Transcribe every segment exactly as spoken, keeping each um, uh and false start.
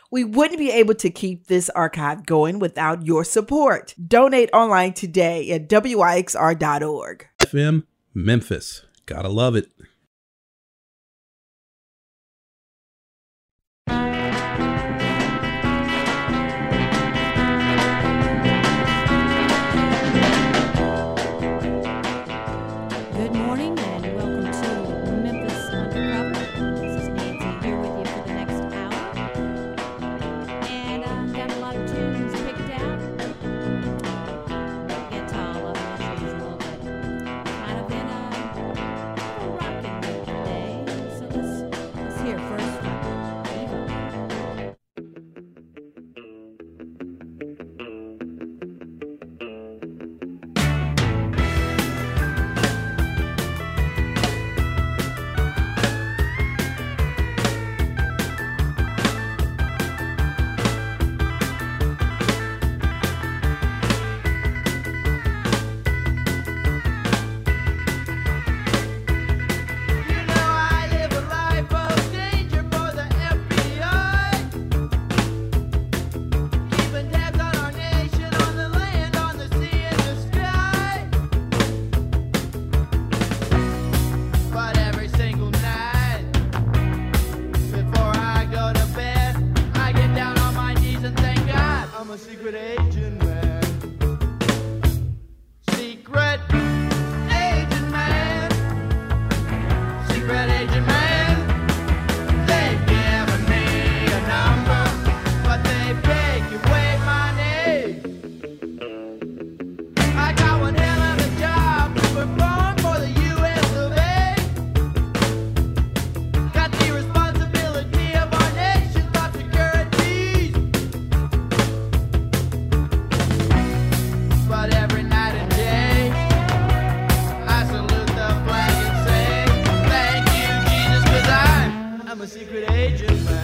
We wouldn't be able to keep this archive going without your support. Donate online today at W I X R dot org. F M Memphis. Gotta love it. Good morning and welcome to Memphis Undercover. This is Nancy here with you for the next hour. And I've got a lot of tunes picked out. Get to all of them, I'll show you a little bit. Kind of in a, a rockin' mood today. So let's, let's hear first from Evo. You know I live a life of danger for the F B I, keeping tabs on our nation, on the land, on the sea, and the sky. But every single night, before I go to bed, I get down on my knees and thank God I'm a secret agent man. Secret agent man. Secret agent man, they've given me a number, but they beg you wait my name. I got one hell of a job to perform for the U S of A. Got the responsibility of our nation's top securities. But every night and day, I salute the flag and say, thank you, Jesus, 'cause I'm, I'm a secret agent man.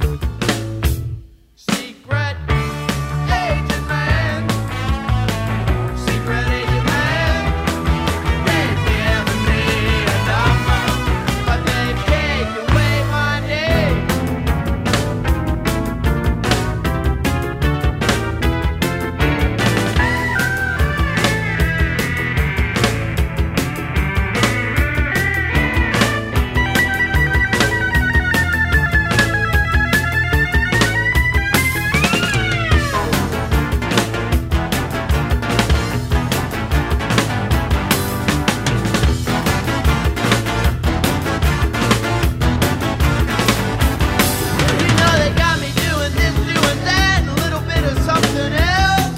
Secret agent man. Secret agent man. They've given me a number, but they've taken away my name. You know they got me doing this, doing that, and a little bit of something else.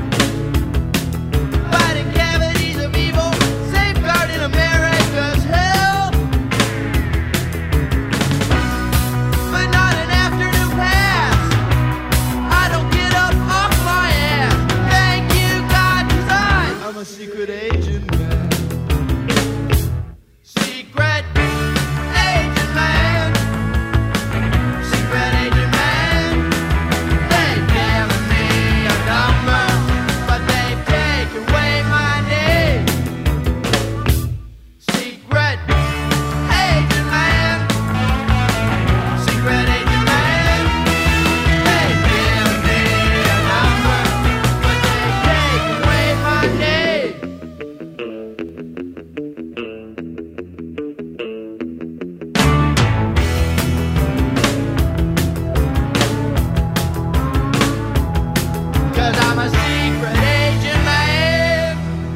Fighting cavities of evil, safeguarding America's health. But not an afternoon pass. I don't get up off my ass. Thank you, God, 'cause I'm, I'm a secret agent man. Secret agent man. Secret agent man. They've given me a number, but they've taken away my name. Secret agent man. Secret agent man. They've given me a number, but they've taken away my name. Cause I'm a secret agent man.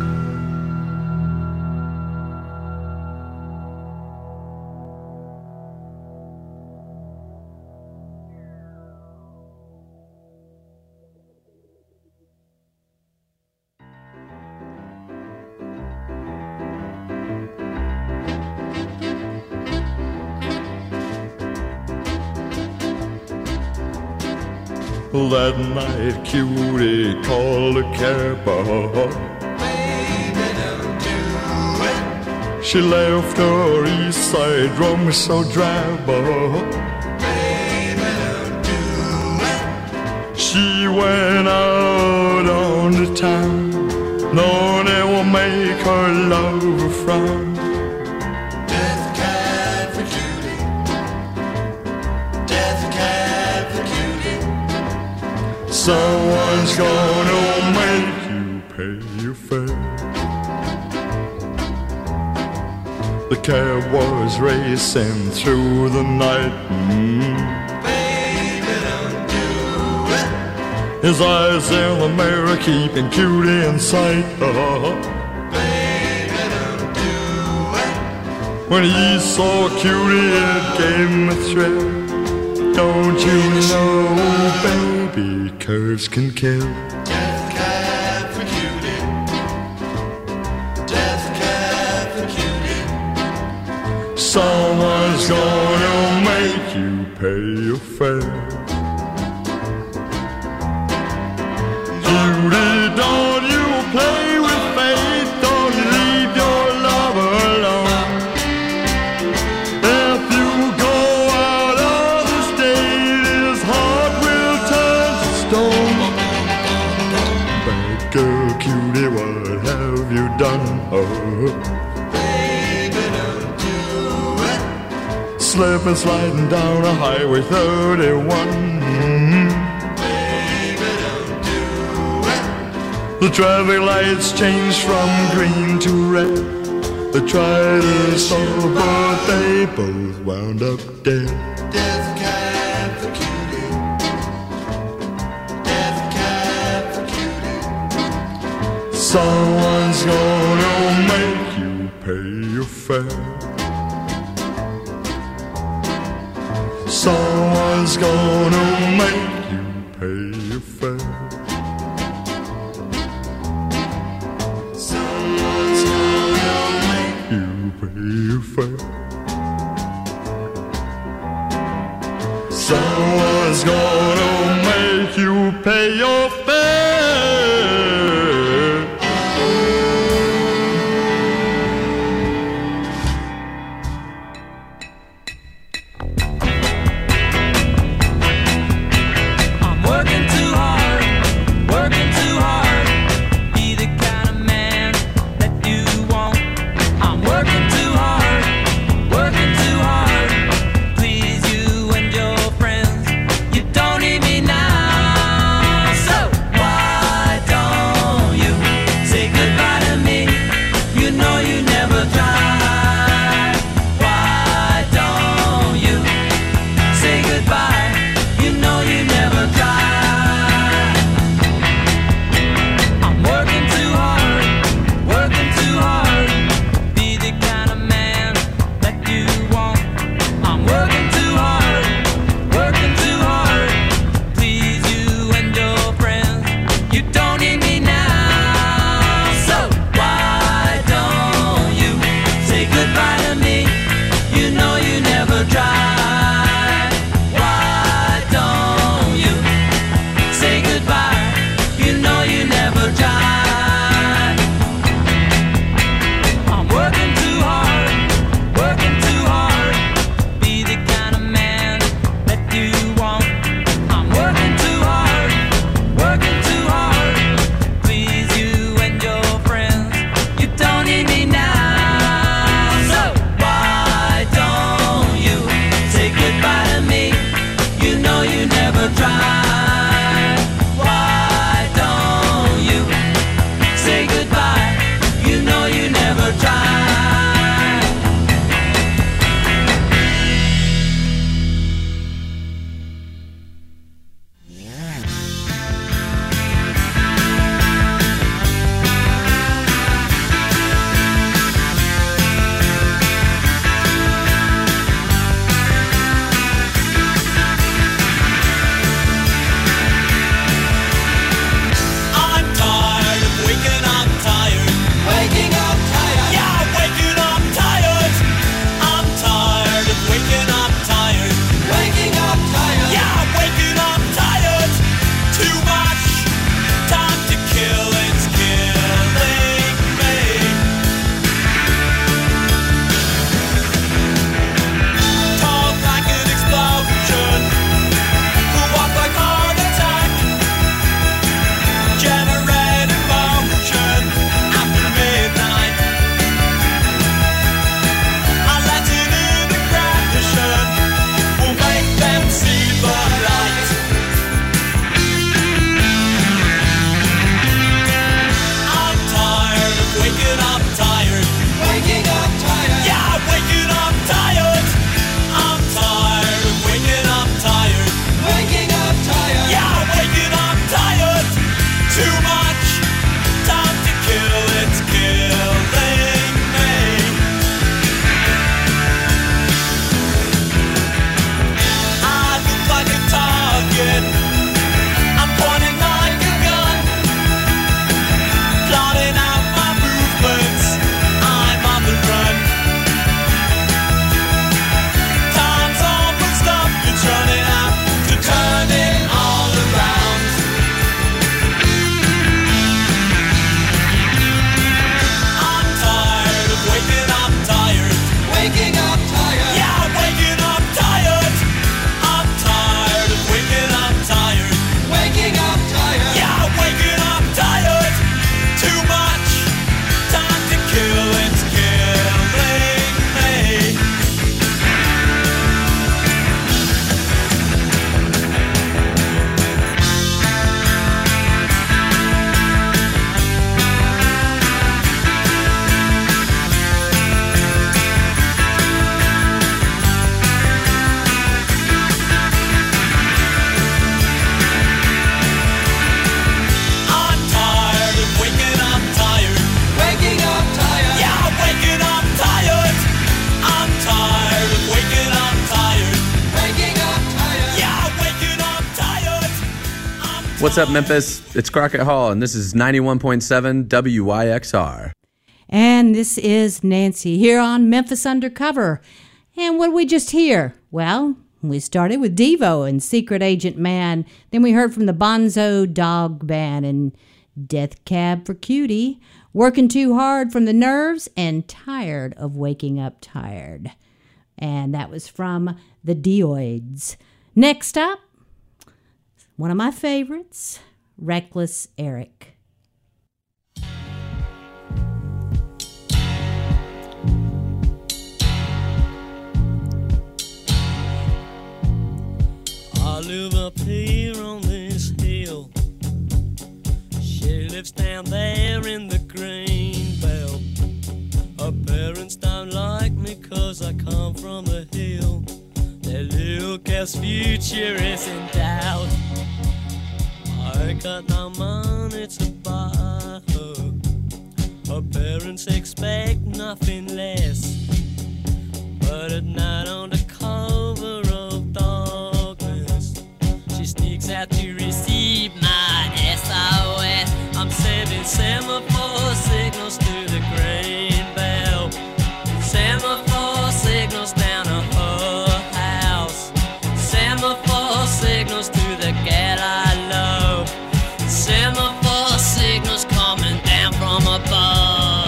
That night cutie called a cab. She left her east side drum so drab. She went out on the town, Lord, it will make her love a frown. Death cab for cutie. Death cab for cutie. Someone's gonna make you pay your fare. The cab was racing through the night. Mm. Baby, don't do it. His eyes in the mirror keeping cutie in sight. Oh. Baby, don't do it. When he saw cutie, it gave him a thrill. Don't you know, baby, curves can kill. Death cab for cutie. Death cab for cutie. Someone's gonna make you pay your fare. Cutie, don't you play with fate. Don't you leave your lover alone. If you go out of the state, his heart will turn to stone. Bad girl, cutie, what have you done? Oh. Baby, don't do it. Slipping, sliding down a highway thirty-one. Baby, don't do it. The traffic lights changed from green to red. They tried to solve, but they both wound up dead. Death cab for cutie. Death cab for cutie. Someone's gonna make you pay your fare. Someone's gonna make you pay your fare. Someone's gonna make you pay your fare. Someone's gonna make you pay your fare. What's up, Memphis? It's Crockett Hall, and this is ninety-one point seven W Y X R. And this is Nancy here on Memphis Undercover. And what did we just hear? Well, we started with Devo and Secret Agent Man. Then we heard from the Bonzo Dog Band and Death Cab for Cutie. Working Too Hard from the Nerves and Tired of Waking Up Tired. And that was from the Dioids. Next up, one of my favorites, Reckless Eric. I live up here on this hill. She lives down there in the green belt. Her parents don't like me 'cause I come from the hill. Their little girl's future is in doubt. I got no money to buy her. Her parents expect nothing less. But at night on the cover of darkness, she sneaks out to receive my S O S. I'm sending semaphore signals to the green belt. Semaphore signals down to her house. Semaphore signals to the gal I love. Semaphore signals coming down from above.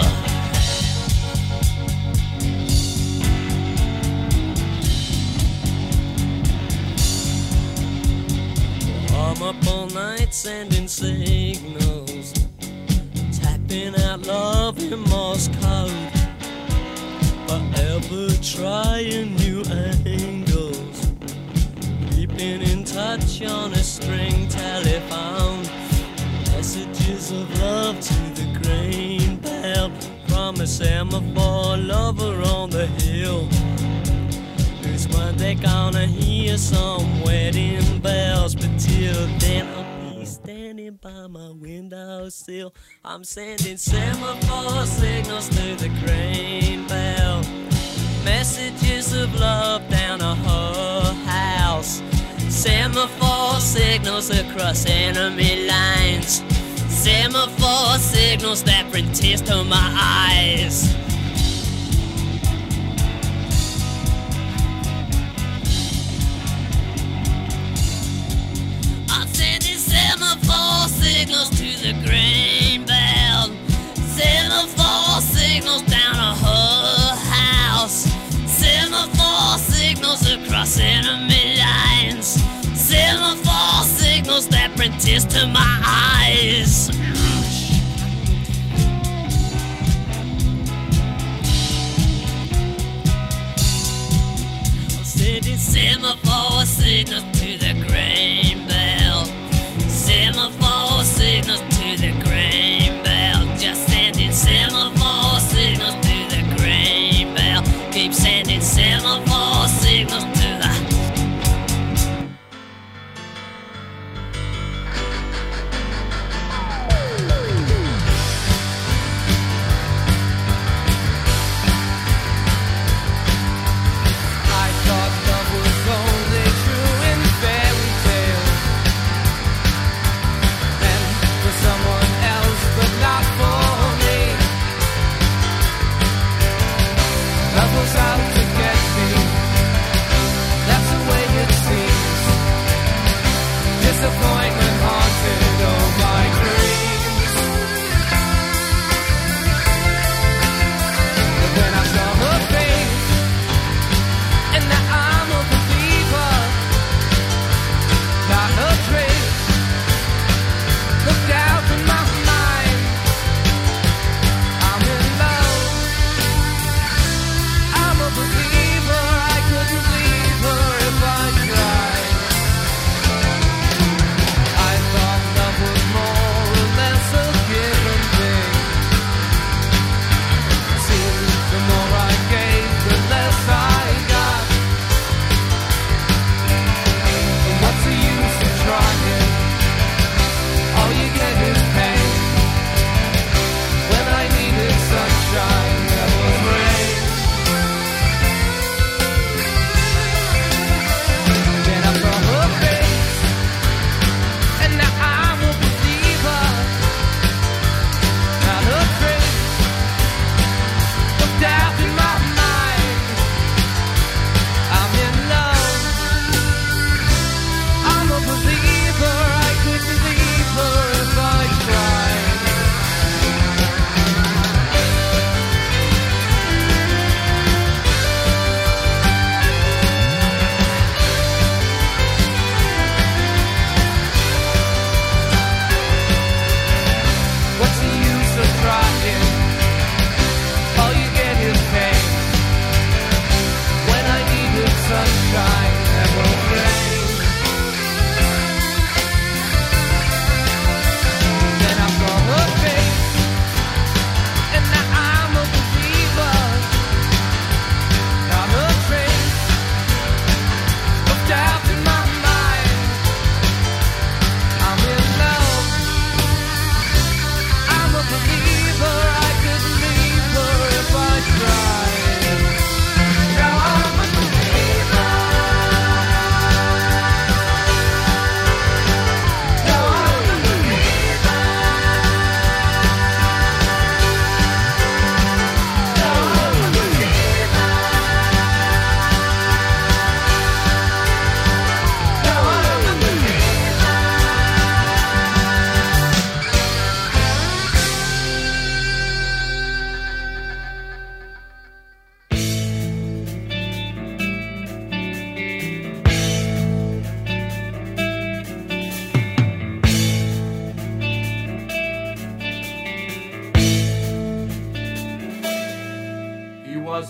I'm up all night sending signals, tapping out love in Morse code. Forever trying new angles, keeping in touch on a string telephone. Messages of love to the green belt from a semaphore lover on the hill. Who's one day gonna hear some wedding bells, but till then I'll be standing by my windowsill. I'm sending semaphore signals to the green belt, messages of love down to her house. Semaphore signals across enemy lines. Semaphore signals that bring tears to my eyes. I'm sending semaphore signals to the green belt. Semaphore signals down to her house. Semaphore signals across enemy lines. Semaphore signals that bring tears to my eyes. I'm sending semaphore signals to the green belt. Semaphore signals to the green belt. Just sending semaphore signals to the green belt. Keep sending semaphore signals to the out to get me. That's the way it seems. Disappointment haunted all my dreams. But then I saw her face, and now I'm a believer. Not a trace looked out in my mind. I'm in love. I'm a believer, I couldn't leave her if I tried.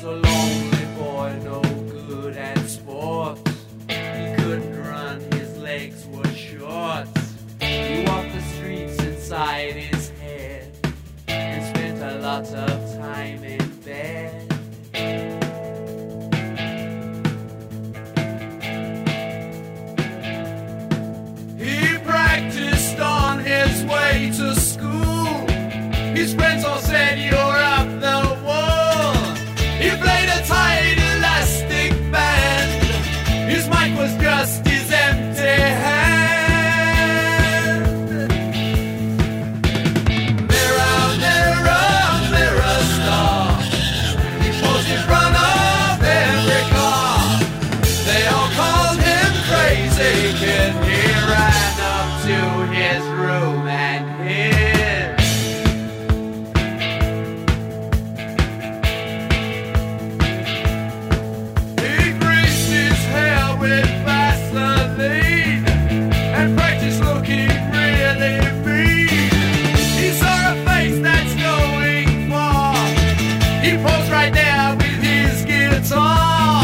a lonely boy, no good at sports. He couldn't run, his legs were short. He walked the streets inside his head and spent a lot of time in bed. He practiced on his way to school. His friends all said, "You're up the wall." He played a tight elastic band. His mic was just his empty hand. Mirror, mirror, mirror star, he posed in front of every car. They all called him Crazy Kid. He ran up to his room and hid. He greased his hair with Vaseline and practiced looking really mean. He saw a face that's going far. He posed right there with his guitar.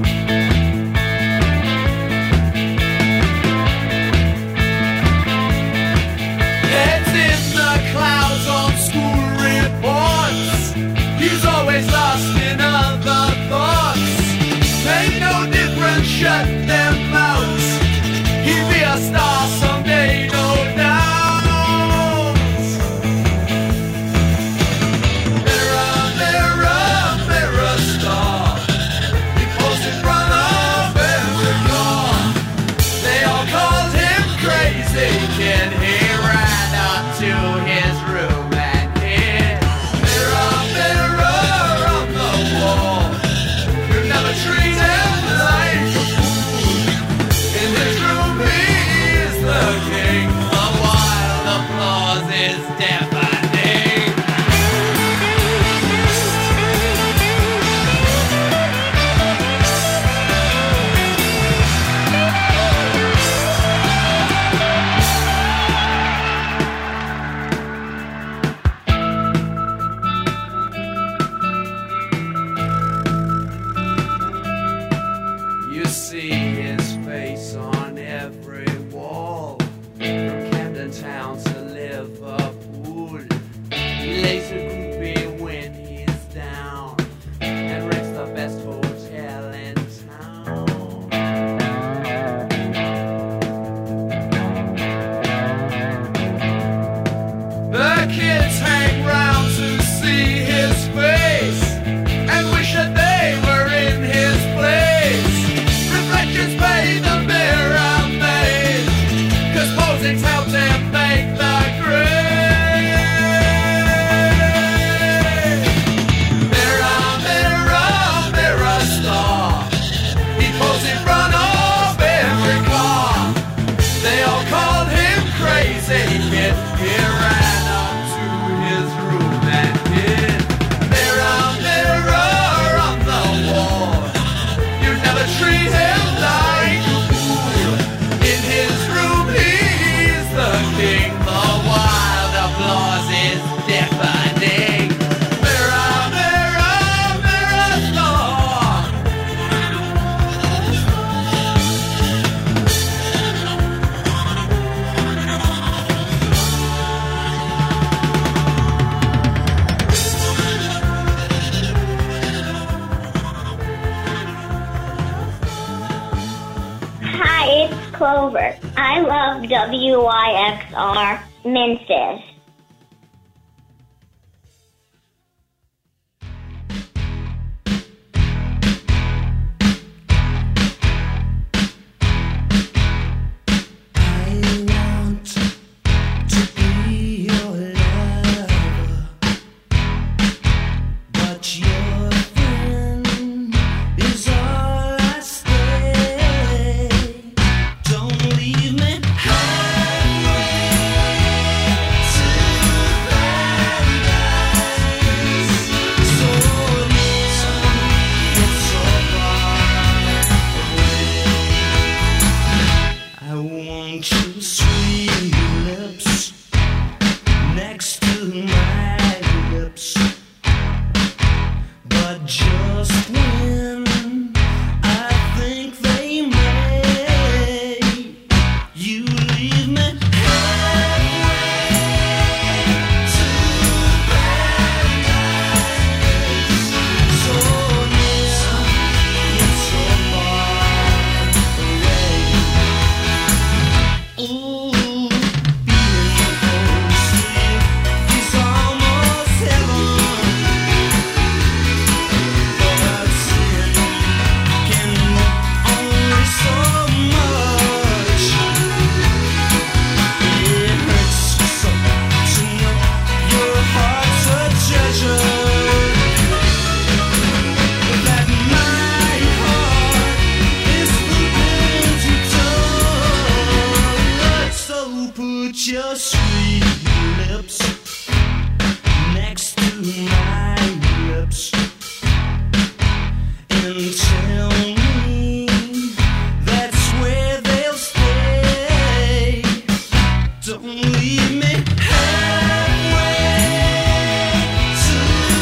Heads in the clouds on school reports. He's always lost in other thoughts. Ain't no difference, shut them out. He'd be a star someday, no doubt. Mirror, mirror, mirror star, he posed in front of every car. They all called him Crazy Kid. He ran up to his room and hid. Mirror, mirror on the wall, you never treat him like a fool. In his room he is the king. The wild applause is deafening. You see his face on every wall, from Camden Town to Liverpool. He lays a groupie when he's down and rents the best hotel in town. The kids hang round to see his face and wish that they were in his place. Reflections pay the mirror made, 'cause posing's helped him make the grade. Mirror, mirror, mirror star, he posed in front of every car. They all called him Crazy Kid. He ran up to his room and hid. Mirror, mirror on the wall, you never treat him like a fool. In his room he's the king. The wild applause is deafening. Mirror, mirror, mirror star, Hi, it's Clover. I love W Y X R Memphis. Don't leave me just your sweet lips next to my lips and tell me that's where they'll stay. Don't leave me halfway to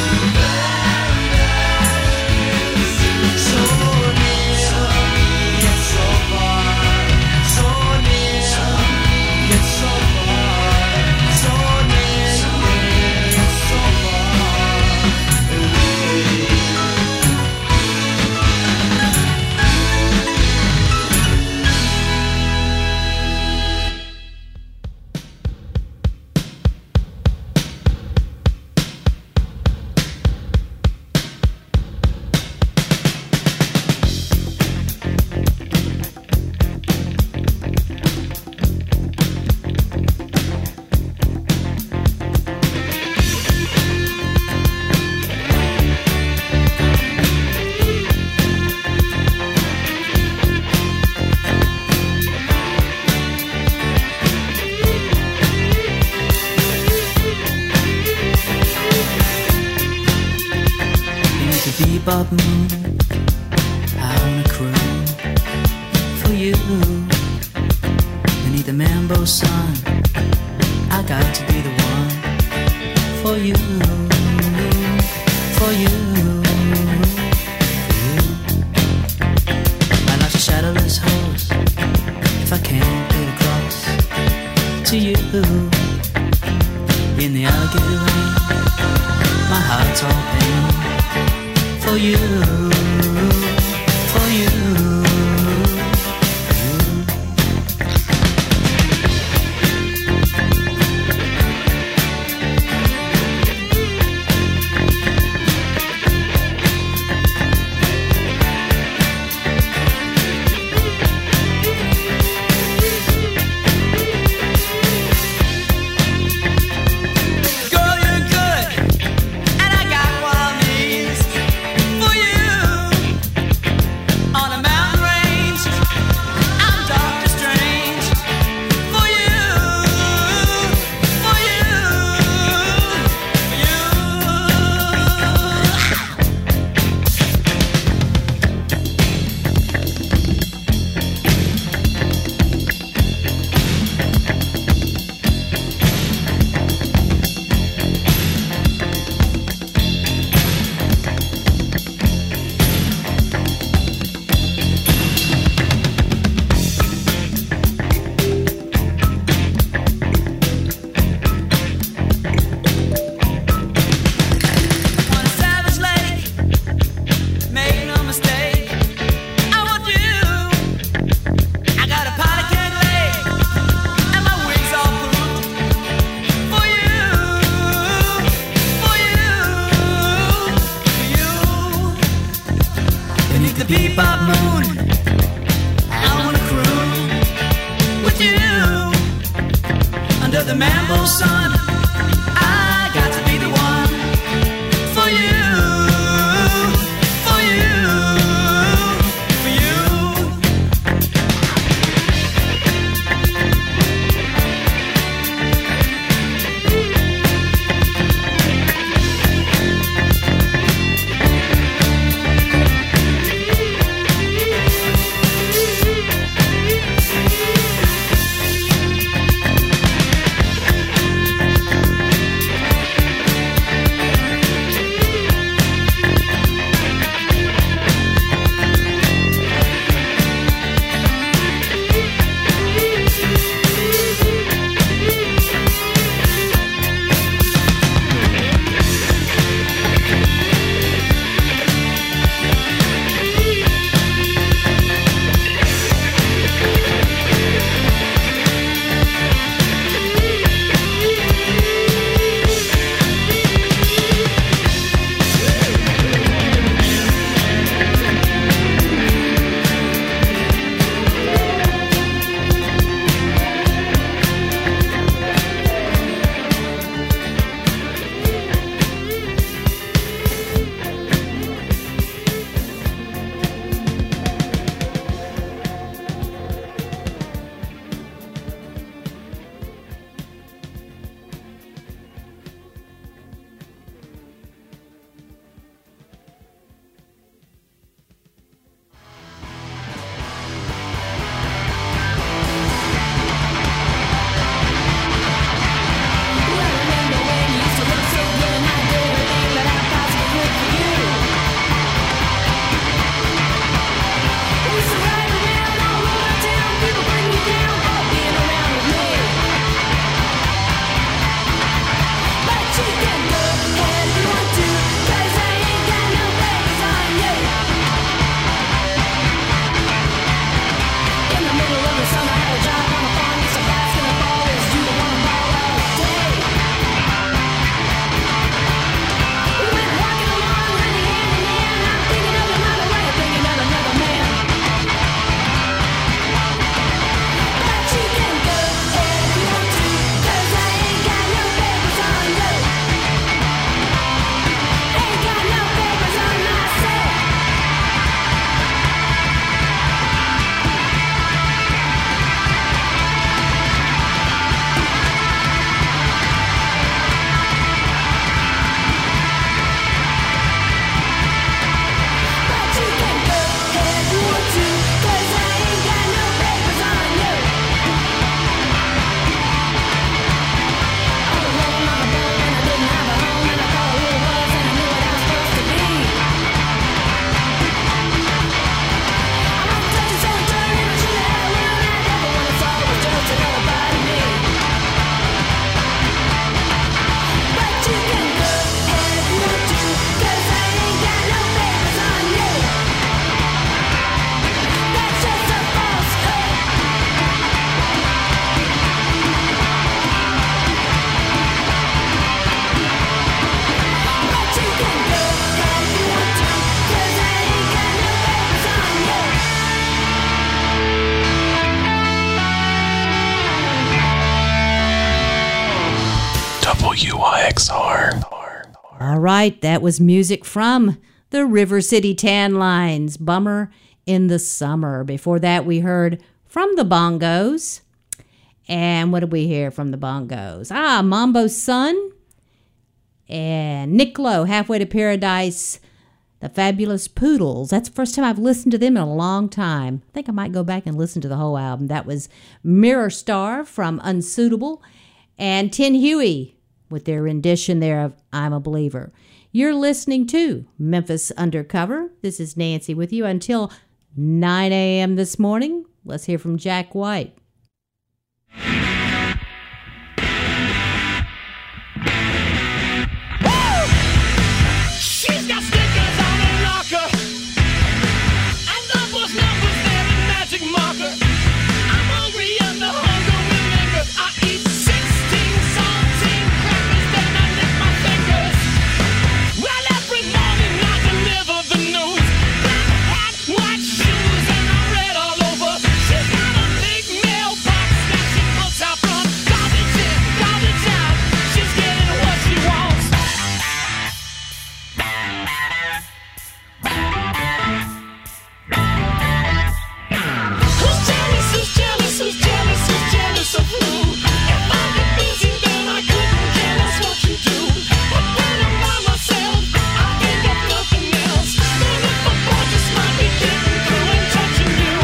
paradise. So near, yet so far. So near, yet so far. So near, yet so far away. Beneath the bebop moon, I wanna croon for you. Beneath the mambo sun, I got to be the one for you, for you, for you. My life's a shadowless horse. If I can't get across to you in the alligator rain, my heart's all pain. For you, for you. Girl, you're good, and I got what I need for you. On a mountain range, I'm Doctor Strange for you, for you, for you. On a savage lake, make no mistake, I want you. I got a pot of can lake, and my wings all pooped for you, for you, for you. Beneath the bebop moon, I wanna croon with you under the mambo sun. I got to be the one for you, for you, for you. W I X R. All right, that was music from the River City Tan Lines, Bummer in the Summer. Before that, we heard from the Bongos. And what did we hear from the Bongos? Ah, Mambo's Son and Nick Lowe, Halfway to Paradise, the Fabulous Poodles. That's the first time I've listened to them in a long time. I think I might go back and listen to the whole album. That was Mirror Star from Unsuitable and Tin Huey with their rendition there of I'm a Believer. You're listening to Memphis Undercover. This is Nancy with you until nine a.m. this morning. Let's hear from Jack White. She's got stickers on her locker, and numbers, numbers, they're a magic marker. I'm hungry and the hunger will linger. I eat sixteen saltine crackers, then I lick my fingers. Well, every morning I deliver the news. Black hat, white shoes, and I'm red all over. She's got a big mailbox that she puts out front. Garbage in, garbage out. She's getting what she wants. Who's jealous, who's jealous, who's jealous, who's jealous of who? If I get busy, then I couldn't care less what you do. But when I'm by myself, I think of nothing else. Then if a boy just might be getting through and touching you.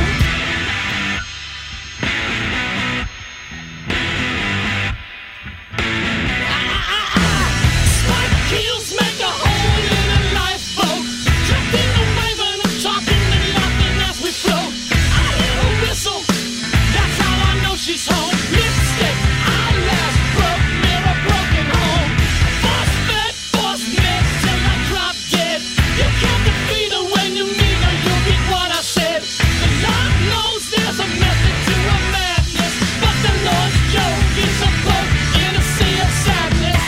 Spike heels make a hole in a lifeboat. Drifting away when I'm talking and laughing as we float. I hear a whistle, that's how I know she's home. Lipstick, eyelash, broke mirror, broken home. Force fed, force mid till I drop dead. You can't defeat her when you meet her, you'll get what I said. The Lord knows there's a method to a madness, but the Lord's joke is a boat in a sea of sadness.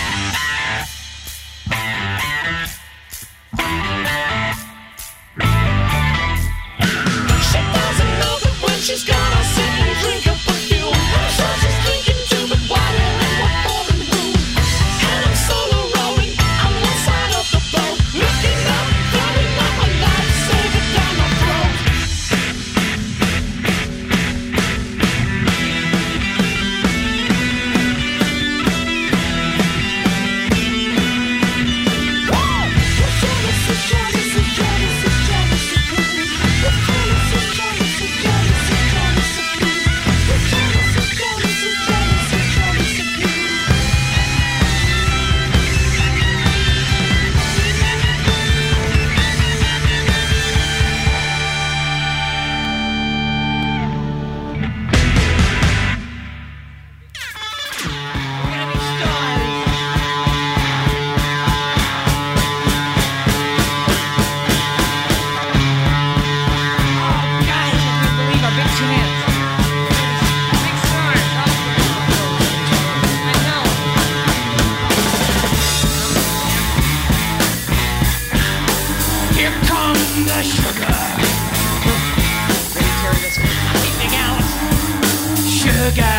She doesn't know that when she's gone, I'll sit and drink her perfume. I'm sure she's thinking too, but why and what for and who? And I'm solo rowing on one side of the boat, looking up, throwing up a lifesaver down my throat. Here comes the sugar. Evening, Alice. Sugar.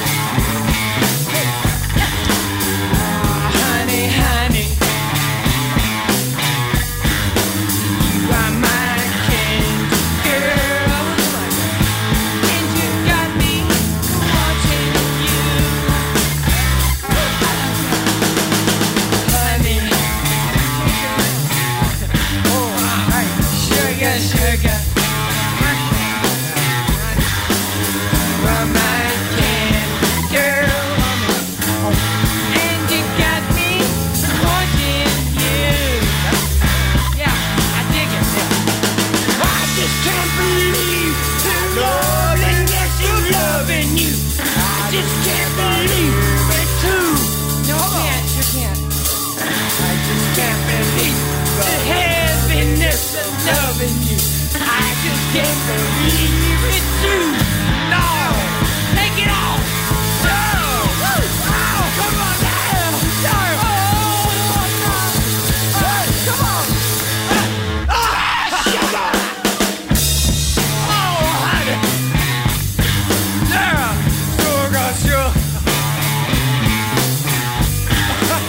Ah, honey, honey. You are my candy girl. And you got me watching you. Honey. Sugar, sugar. You're my candy girl. And you got me wanting you. Yeah, I dig it. I just can't believe the loneliness in loving you. I just can't believe it too. No, you can't, you can't. I just can't believe the heaviness of loving you. I just can't believe it too. No, take it off. No, oh, come on now. No, oh, hey, come on. Ah, sugar. Oh, honey. Yeah, sugar, sugar.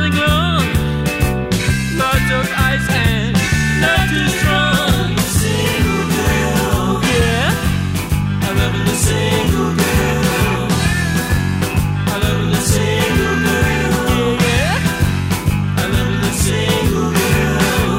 something wrong. Lots of ice and not too strong. Single girl, yeah. I love the single girl. I love the single girl, yeah. I love the single girl.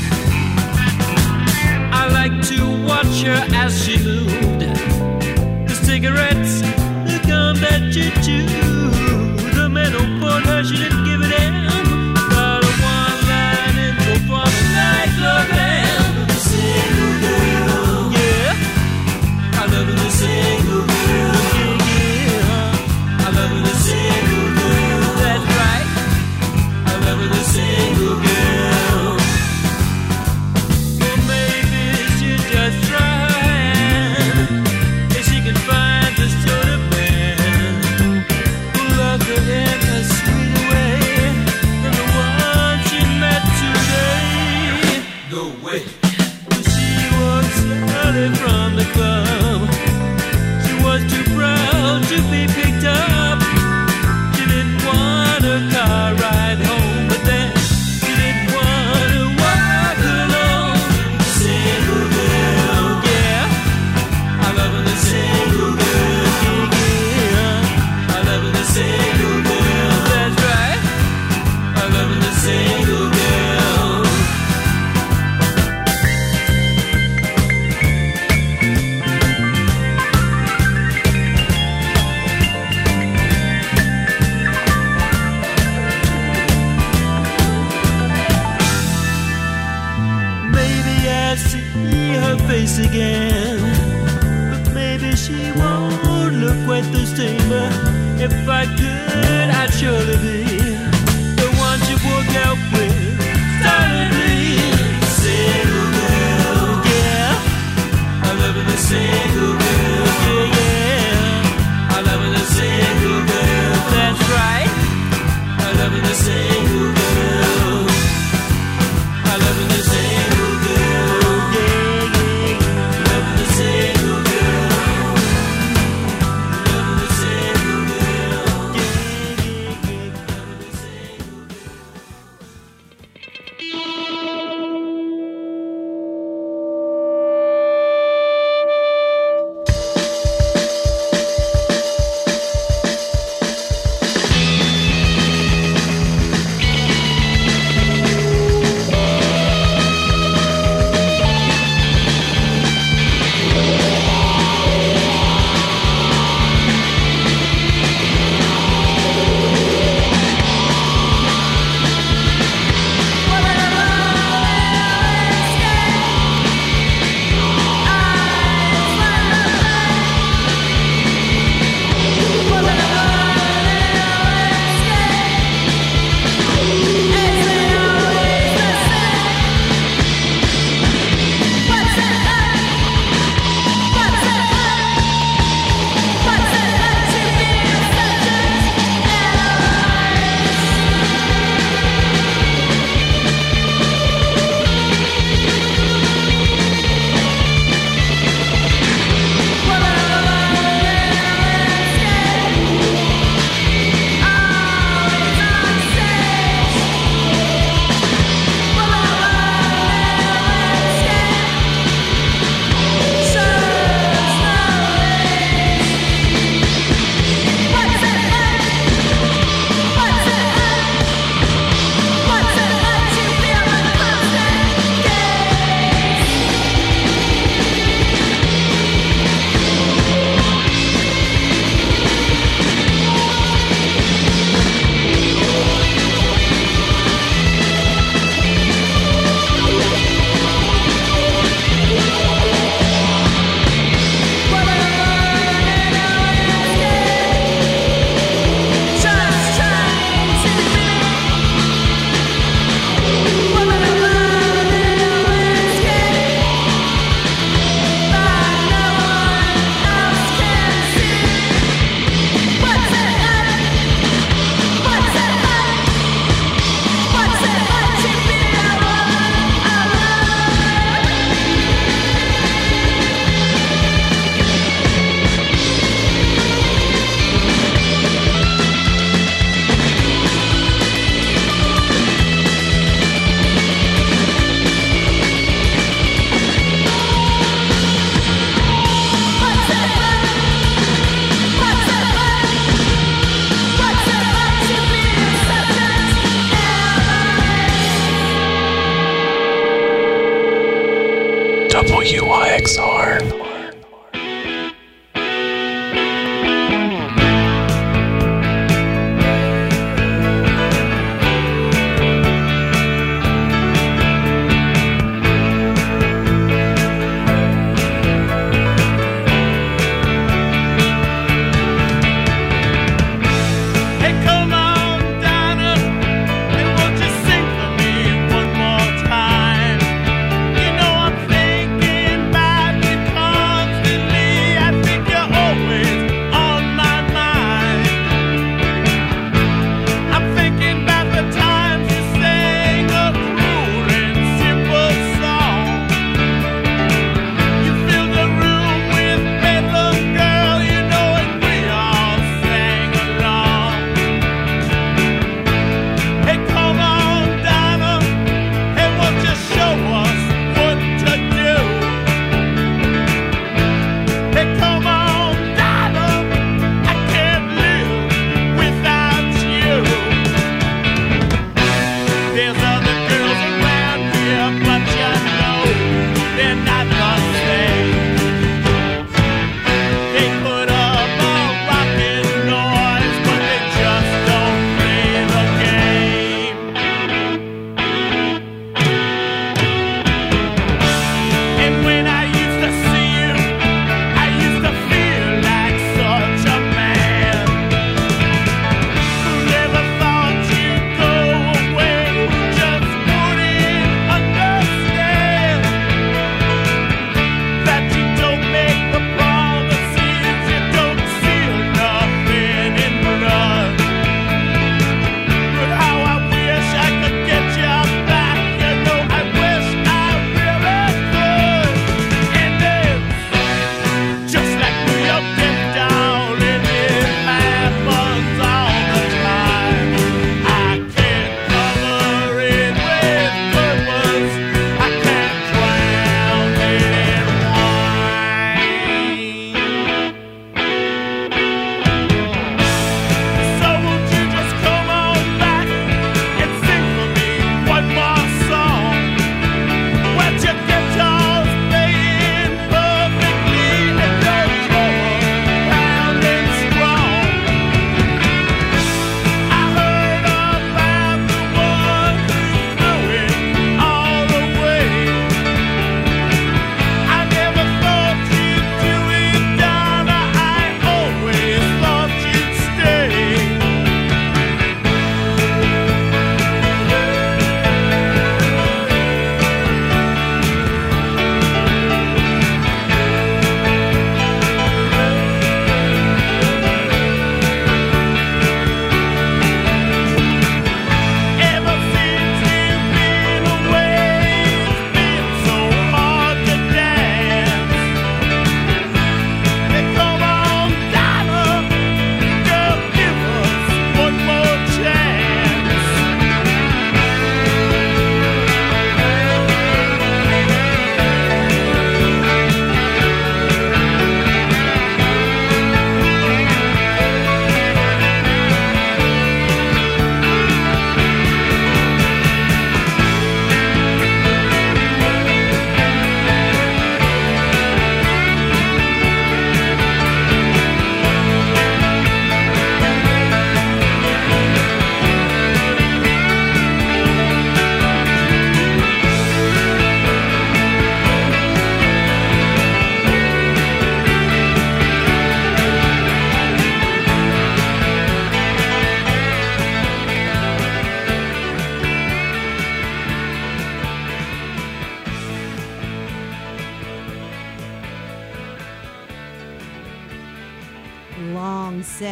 I like to watch her as she moved. The cigarettes, the gum that she chewed. The men who poured her, she didn't give a damn. Got a one-line intro from a nightclub band. The single girl, yeah. I love the single girl, yeah, yeah. I love the single girl, that's right. I love the single girl. Well, maybe she's just trying. If she can find the sort of man who loves her in a sweet way than the one she met today. No way. She walks early from the club. She was too proud to be picked up. She didn't want a car ride home, but then she didn't want to walk alone. Single girl, yeah. I love the single girl, yeah, yeah. I love the single girl, that's right. I love the single girl. Maybe I see her face again, but maybe she won't look quite the same. But if I could, I'd surely be the one she would out with silently. Single girl, yeah. I love the single girl, yeah, yeah. I love the single girl, that's right. I love the single girl. I love the single girl, yeah, yeah. Love the single girl. Love the single girl, yeah, yeah, yeah.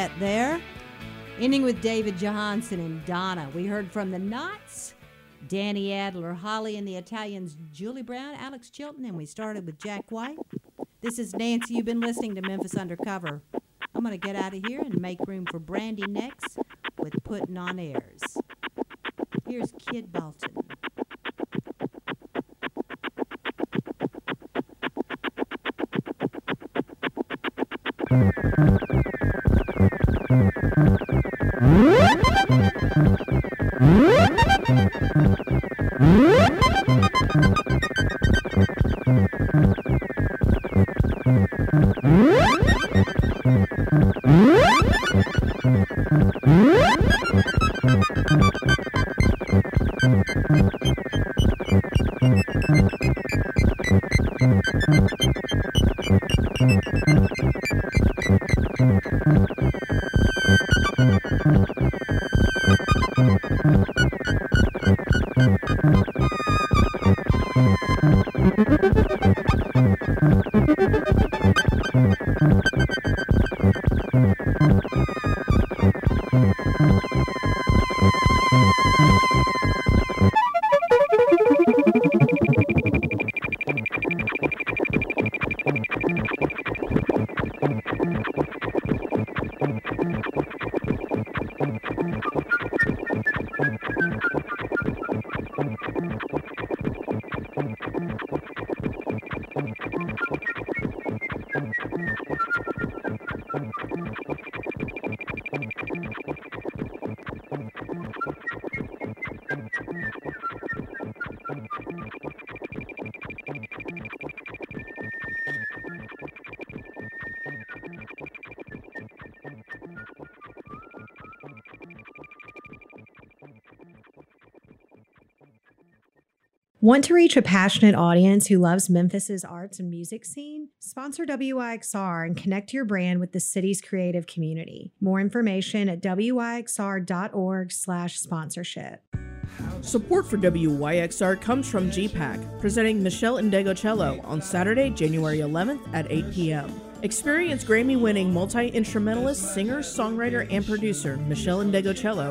set there. Ending with David Johansen and Donna. We heard from the Knots, Danny Adler, Holly and the Italians, Julie Brown, Alex Chilton, and we started with Jack White. This is Nancy. You've been listening to Memphis Undercover. I'm going to get out of here and make room for Brandy next with Putting on Airs. Here's Kid Bolton. Want to reach a passionate audience who loves Memphis's arts and music scene? Sponsor W I X R and connect your brand with the city's creative community. More information at W I X R dot org slash sponsorship. Support for W Y X R comes from G PAC, presenting Michelle Indegocello on Saturday, January eleventh at eight p.m. Experience Grammy-winning multi-instrumentalist, singer, songwriter, and producer Michelle Indegocello